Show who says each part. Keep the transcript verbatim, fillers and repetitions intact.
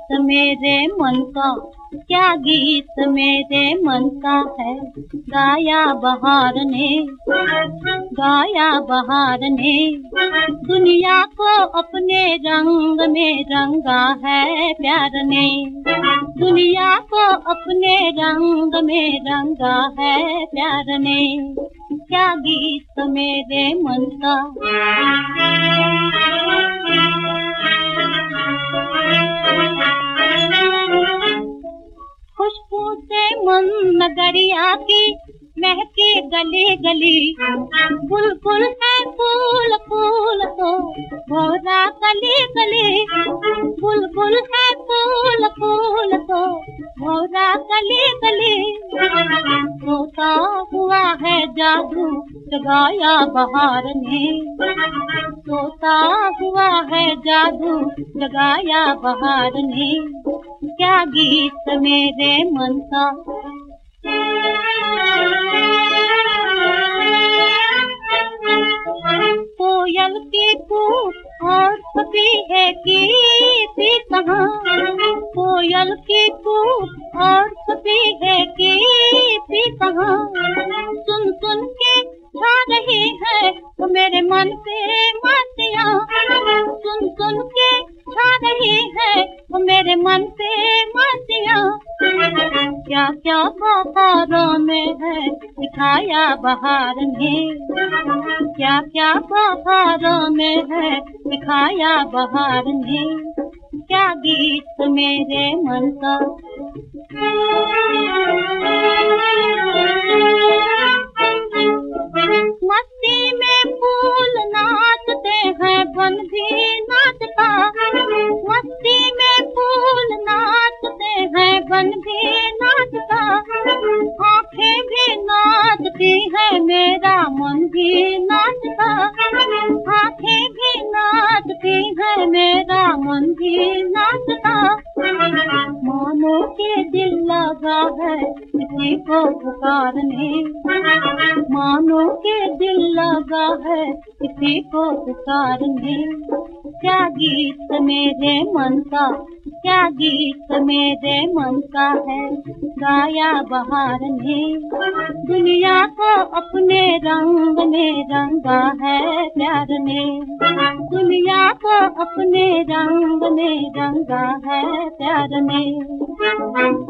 Speaker 1: गीत मेरे मन का, क्या गीत मेरे मन का है। गाया बहार ने, गाया बहार ने, दुनिया को अपने रंग में रंगा है प्यार ने। दुनिया को अपने रंग में रंगा है प्यार ने, क्या गीत मेरे मन का। खुशबू से मन नगरिया की महके गली गली, बुलबुल है फूल फूल तो भौरा गली गली। बुलबुल है फूल फूल तो भौरा गली गली। सोता हुआ है जादू जगाया बहार ने, सोता हुआ है जादू जगाया बहार ने, क्या गीत मेरे मन का। कोयल की कूक और पपीहे की भी कहाँ, कोयल की कूक और पपीहे की भी कहाँ। सुन सुन के छा रही है वो मेरे मन पे मातियाँ, सुन सुन के छा रही है वो मेरे मन पे मातियाँ। क्या क्या बहारों में है दिखाया बहार ने, क्या क्या बहारों में है दिखाया बहार ने, क्या गीत मेरे मन का। मस्ती में फूल नाचते हैं बन भी नाचता, मस्ती में फूल नाचते हैं बन भी नाचता। आँखें भी नाचती है मेरा मन भी नाचता, आँखें भी नाचती है मेरा मन भी नाचता। मानो के दिल लगा है किसी को पुकारने, मानो के दिल लगा है किसी को पुकारने, क्या गीत मेरे मन का, क्या गीत मेरे मन का है। गाया बहार ने, दुनिया को अपने रंग में रंगा है प्यार ने। दुनिया को अपने रंग में रंगा है प्यार ने।